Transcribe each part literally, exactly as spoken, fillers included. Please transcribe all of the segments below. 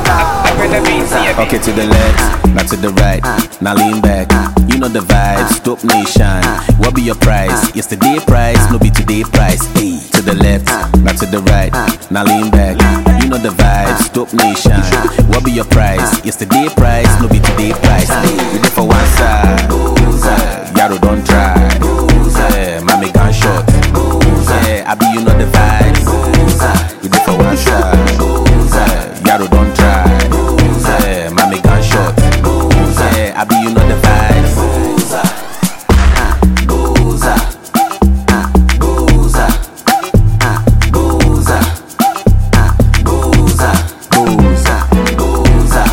Okay, to the left, not to the right. Now lean back. You know the vibes, dope nation. What be your price? Yesterday price, no be today price. Hey, to the left, not to the right. Now lean back. You know the vibes, dope nation. What be your price? Yesterday price, no be today price. Hey, we there for one side. Yaro don't try. Yeah, mommy gunshot. Yeah, I be you know the vibes. We there for one side. Yaro don't try. Yeah, mommy gunshot. Yeah, I be you know the vibes. Booza, booza, booza, booza, booza, booza,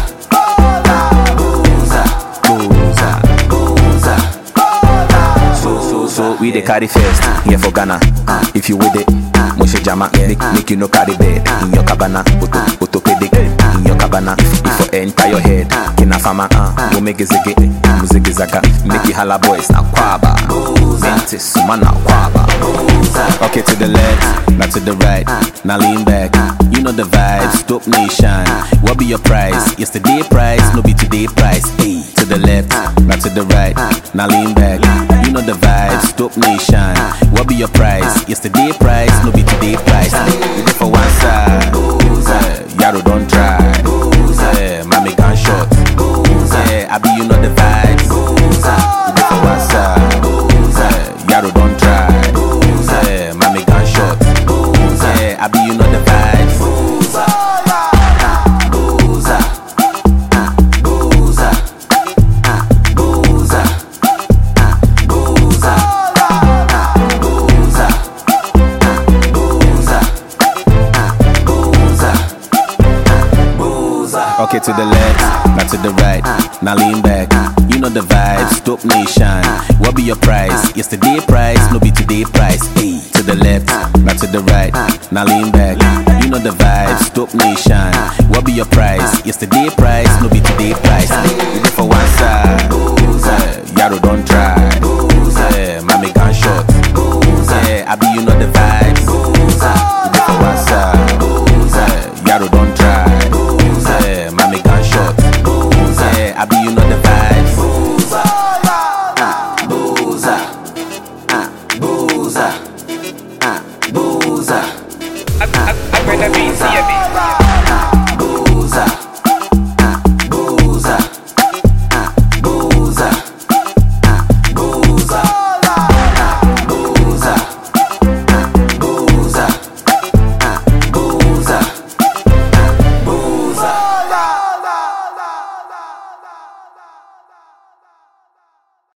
booza, booza. So so so we the carry first here for Ghana. If you with it, Moshe Jama, make, make you no carry bed in your cabana. Auto, autopedic in your cabana. If, if for enter your head, kina fama, uh, go make ziggy, muziki zaka, make you holla boys na kwaba. Mentis, man na kwaba. Okay, to the left, not to the right. Now lean back. You know the vibes, dope nation. What be your price? Yesterday price, no be today price. Hey, to the left, not to the right. Now lean back. You know the vibes, dope nation. What be your price? Yesterday price, no be today price. You go for one side. Yaro don't try. Yeah, mommy gunshot. Yeah, I be you know the vibes. You go for one side. Yaro don't try. Yeah, mommy gunshot. Yeah, I be you know the vibes. Booza, booza, booza, booza, booza, booza. Okay, to the left, not to the right. Now lean back. You know the vibes, dope nation. What be your price? Yesterday price, no be today price. Hey, to the left, not to the right. Now lean back. You know the vibes, dope nation. What be your price? Yesterday price, no be today price. You go for one side. Yaro don't try. Yeah, mommy gunshot. Yeah, I be you know